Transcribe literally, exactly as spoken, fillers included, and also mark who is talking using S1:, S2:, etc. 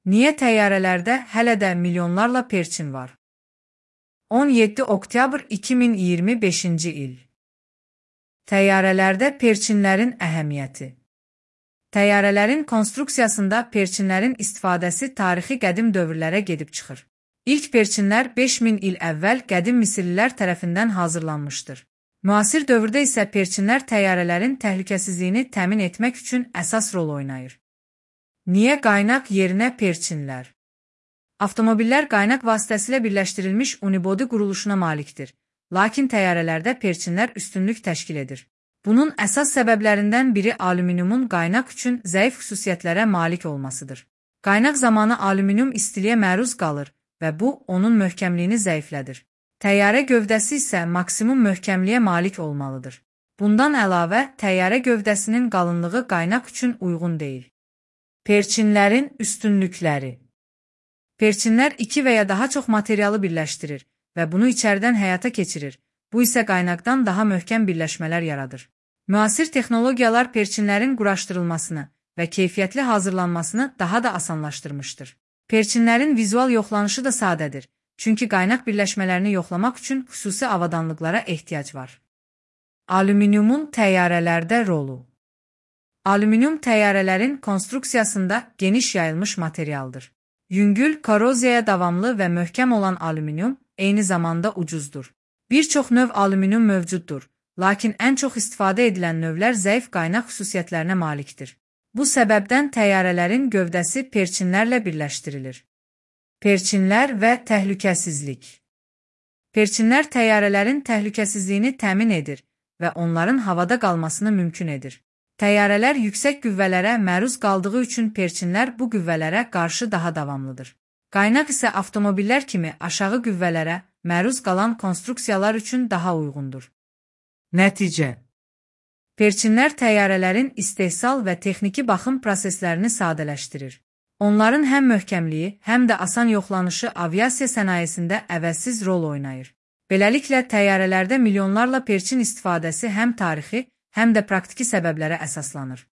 S1: Niyə təyyarələrdə hələ də milyonlarla perçin var? on yeddi oktyabr iki min iyirmi beşinci il. Təyyarələrdə perçinlərin əhəmiyyəti. Təyyarələrin konstruksiyasında perçinlərin istifadəsi tarixi qədim dövrlərə gedib çıxır. İlk perçinlər beş min il əvvəl qədim Misirlilər tərəfindən hazırlanmışdır. Müasir dövrdə isə perçinlər təyyarələrin təhlükəsizliyini təmin etmək üçün əsas rol oynayır. Niyə qaynaq yerinə perçinlər? Avtomobillər qaynaq vasitəsilə birləşdirilmiş unibody quruluşuna malikdir, lakin təyyarələrdə perçinlər üstünlük təşkil edir. Bunun əsas səbəblərindən biri alüminiumun qaynaq üçün zəif xüsusiyyətlərə malik olmasıdır. Qaynaq zamanı alüminium istiliyə məruz qalır və bu, onun möhkəmliyini zəiflədir. Təyyarə gövdəsi isə maksimum möhkəmliyə malik olmalıdır. Bundan əlavə, təyyarə gövdəsinin qalınlığı qaynaq üçün uyğun deyil. Perçinlərin üstünlükləri. Perçinlər iki və ya daha çox materialı birləşdirir və bunu içəridən həyata keçirir. Bu isə qaynaqdan daha möhkəm birləşmələr yaradır. Müasir texnologiyalar perçinlərin quraşdırılmasını və keyfiyyətli hazırlanmasını daha da asanlaşdırmışdır. Perçinlərin vizual yoxlanışı da sadədir, çünki qaynaq birləşmələrini yoxlamaq üçün xüsusi avadanlıqlara ehtiyac var. Alüminiumun təyyarələrdə rolu. Alüminium təyyarələrin konstruksiyasında geniş yayılmış materialdır. Yüngül, koroziyaya davamlı və möhkəm olan alüminium eyni zamanda ucuzdur. Bir çox növ alüminium mövcuddur, lakin ən çox istifadə edilən növlər zəif qaynaq xüsusiyyətlərinə malikdir. Bu səbəbdən təyyarələrin gövdəsi perçinlərlə birləşdirilir. Perçinlər və təhlükəsizlik. Perçinlər təyyarələrin təhlükəsizliyini təmin edir və onların havada qalmasını mümkün edir. Təyyarələr yüksək qüvvələrə məruz qaldığı üçün perçinlər bu qüvvələrə qarşı daha davamlıdır. Qaynaq isə avtomobillər kimi aşağı qüvvələrə məruz qalan konstruksiyalar üçün daha uyğundur. Nəticə. Perçinlər təyyarələrin istehsal və texniki baxım proseslərini sadələşdirir. Onların həm möhkəmliyi, həm də asan yoxlanışı aviasiya sənayesində əvəzsiz rol oynayır. Beləliklə, təyyarələrdə milyonlarla perçin istifadəsi həm tarixi, həm də praktiki səbəblərə əsaslanır.